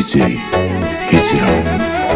DJ Hicran.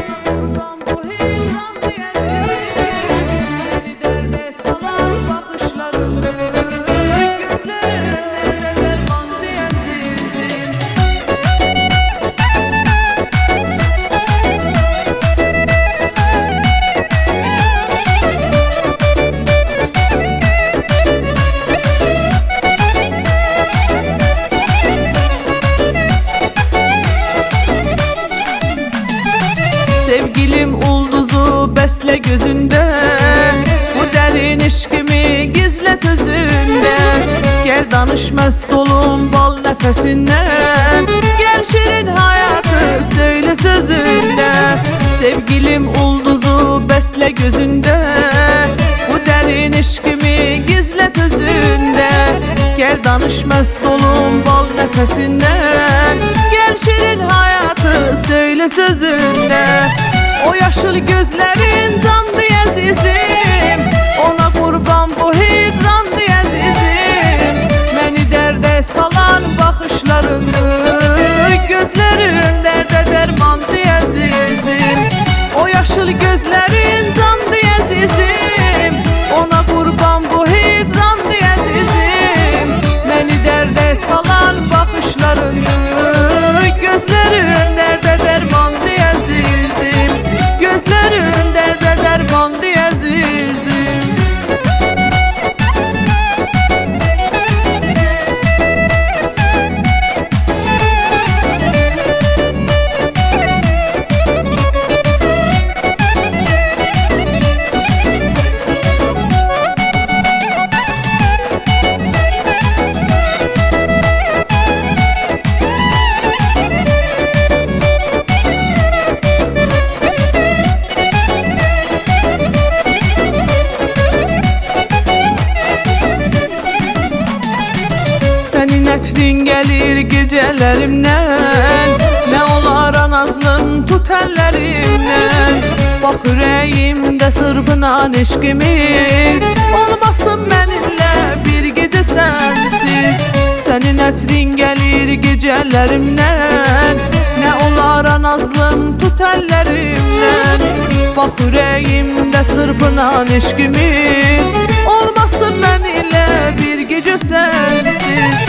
Sevgilim ulduzu besle gözünde, bu derin işkimi gizlet özünde. Gel danış mest olun bal nefesinden, gel şirin hayatı söyle sözünde. Sevgilim ulduzu besle gözünde, bu derin işkimi gizlet özünde. Gel danış mest olun bal nefesinden, gel şirin hayatı söyle sözünde. O yaşlı gözlerin candı azizim, ona kurban bu hicrandı azizim. Beni derde salan bakışlarını, gözlerin derde dermandı azizim. O yaşlı gözlerin candı azizim, ona kurban bu hicrandı azizim. Beni derde salan bakışlarını, gözlerin derde dermandı azizim. Gözlerin derde dermandı azizim. Senin etrin gelir gecelerimden, ne olar nazlın tut ellerimden. Bak yüreğimde tırpınan eşkimiz, olmasın benimle bir gece sensiz. Senin etrin gelir gecelerimden, ne olar nazlın tut ellerimden. Bak yüreğimde tırpınan eşkimiz, olmasın benimle bir gece sensiz.